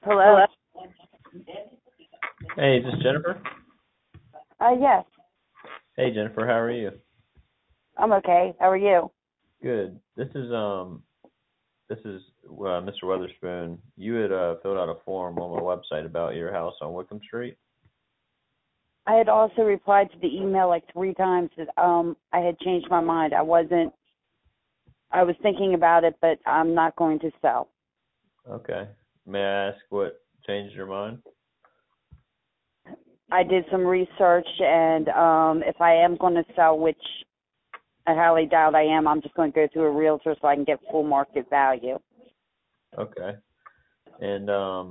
Hello. Hey, is this Jennifer? Yes, Hey Jennifer, how are you? I'm okay. How are you? Good. This is Mr. Weatherspoon. You had filled out a form on my website about your house on Wickham Street. I had also replied to the email like 3 times that I had changed my mind. I was thinking about it, but I'm not going to sell. Okay. May I ask what changed your mind? I did some research, and if I am going to sell, which I highly doubt I am, I'm just going to go through a realtor so I can get full market value. Okay. And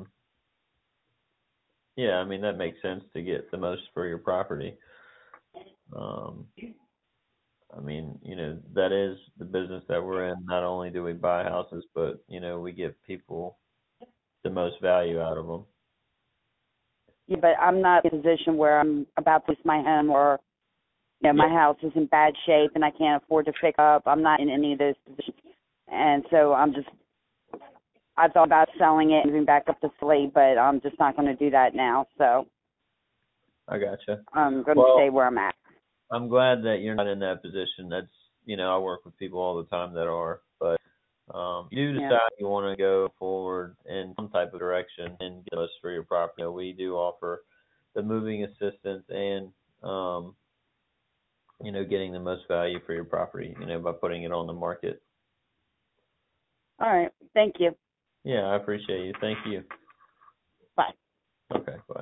yeah, I mean that makes sense to get the most for your property. Um, I mean, that is the business that we're in. Not only do we buy houses, but we give people the most value out of them. Yeah, but I'm not in a position where I'm about to lose my home or my house is in bad shape and I can't afford to pick up. I'm not in any of those positions. And so I thought about selling it and moving back up to Slate, but I'm just not going to do that now. So I gotcha. I'm going to Well, stay where I'm at. I'm glad that you're not in that position. That's, I work with people all the time that are, but you do Yeah. decide you want to go forward in some type of direction and get us for your property. We do offer the moving assistance and, getting the most value for your property, by putting it on the market. All right. Thank you. Yeah, I appreciate you. Thank you.